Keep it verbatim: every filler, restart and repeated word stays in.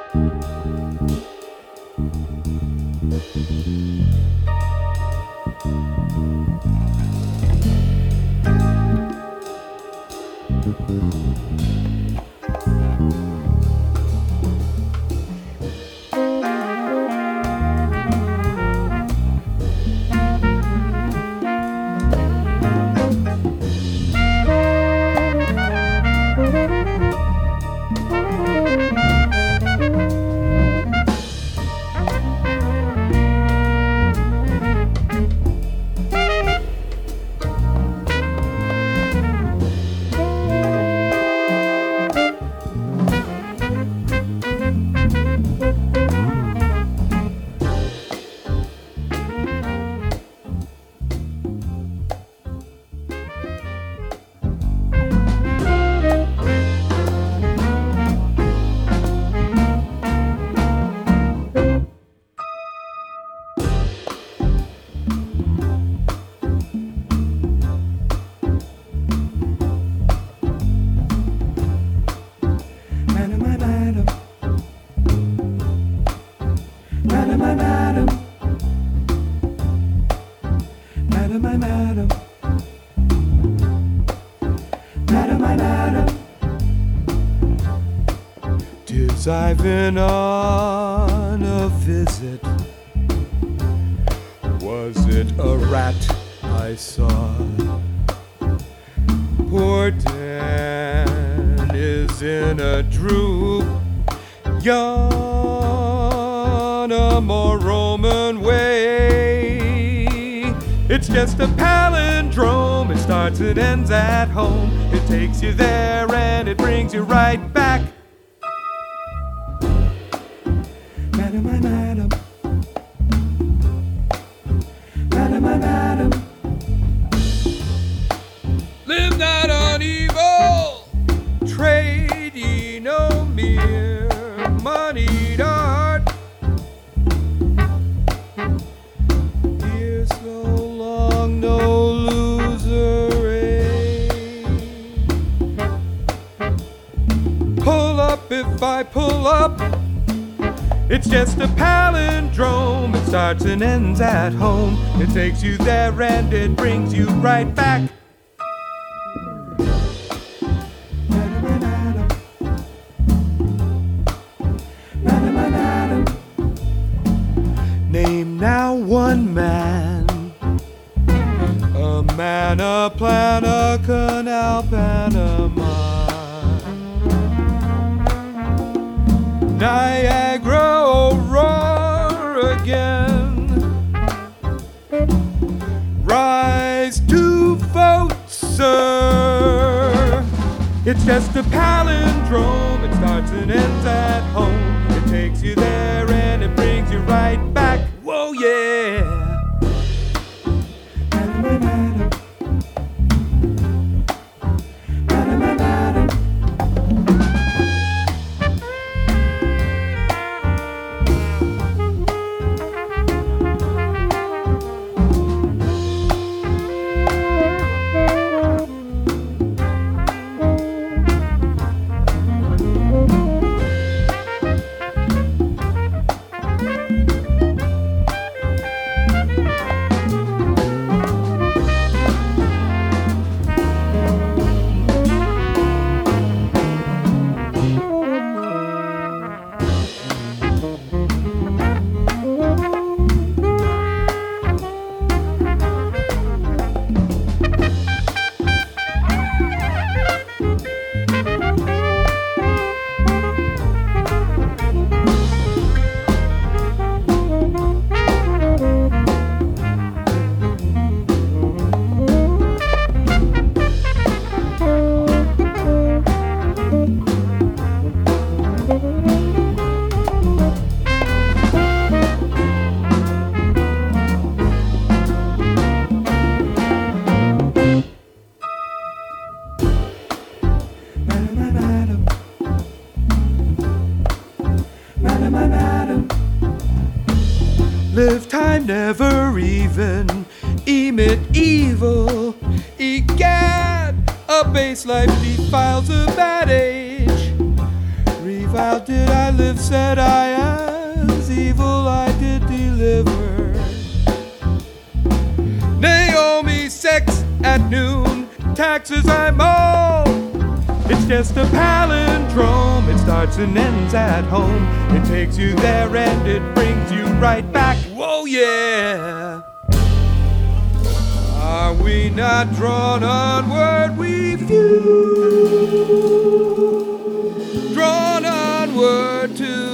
I've been on a visit. Was it a rat I saw? Poor Dan is in a droop, yawn a more Roman way. It's just a palindrome. It starts and ends at home. It takes you there and it brings you right back. Madam, my madam. Madam, my madam. Live not on evil. Trade ye no mere moneyed art. Here so long no loser aim. Pull up if I pull up. It's just a palindrome. It starts and ends at home. It takes you there and it brings you right back. Madam, my madam. Madam, my madam. Name now one man. A man, a plan, a canal, Panama. Niagara, oh, roar again. Rise to vote, sir. It's just a palindrome. It starts and ends at home. It takes you there and it brings you right back. Whoa, yeah. Madam, my madam. Madam, my madam. Live time never even, emit evil, egad, a base life defiles a bad age. Evil did I live, said I as evil I did deliver. Naomi sex at noon, taxes I mow. It's just a palindrome, it starts and ends at home. It takes you there and it brings you right back. Whoa, yeah. Are we not drawn onward, we few? Drawn onward to